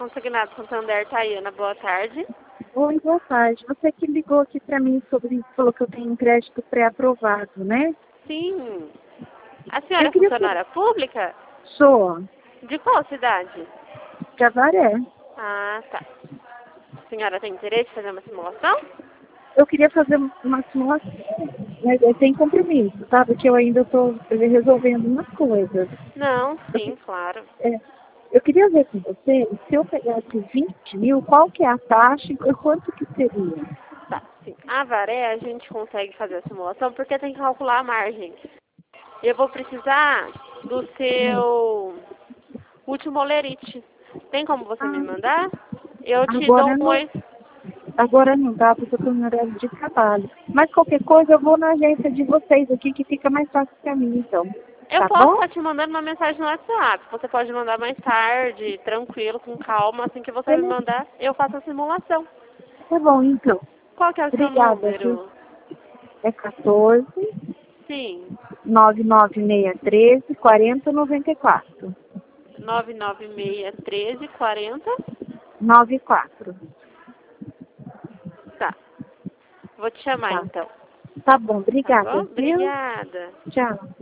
Consignado Santander, Tayana, boa tarde. Oi, boa tarde. Você que ligou aqui para mim sobre isso, falou que eu tenho um crédito pré-aprovado, né? Sim. A senhora Eu é queria... funcionária pública? Sou De qual cidade? de Avaré. Ah, tá. A senhora tem interesse em fazer uma simulação? Eu queria fazer uma simulação, mas eu tenho compromisso, tá? Porque eu ainda estou resolvendo umas coisas. Não, Eu, sim, claro. é, eu queria ver com você, se eu pegasse 20 mil, qual que é a taxa e quanto que seria? Tá, sim. A Varé a gente consegue fazer a simulação porque tem que calcular a margem. Eu vou precisar do seu último olerite. Tem como você me Ah, mandar? Eu te dou agora um não, oi. agora não dá, porque eu estou em horário de trabalho. Mas qualquer coisa, eu vou na agência de vocês aqui, que fica mais fácil para mim, então. Eu Tá posso bom? estar te mandando uma mensagem no WhatsApp. Você pode mandar mais tarde, tranquilo, com calma. Assim que você me Beleza. mandar, eu faço a simulação. Tá bom, então. Qual que é o seu Obrigada, viu? número? É 14 Sim, 99613 4094. 9961340. 94. Tá, vou te chamar Tá. então. Tá bom, Tá bom? obrigada, viu? Obrigada. Tchau.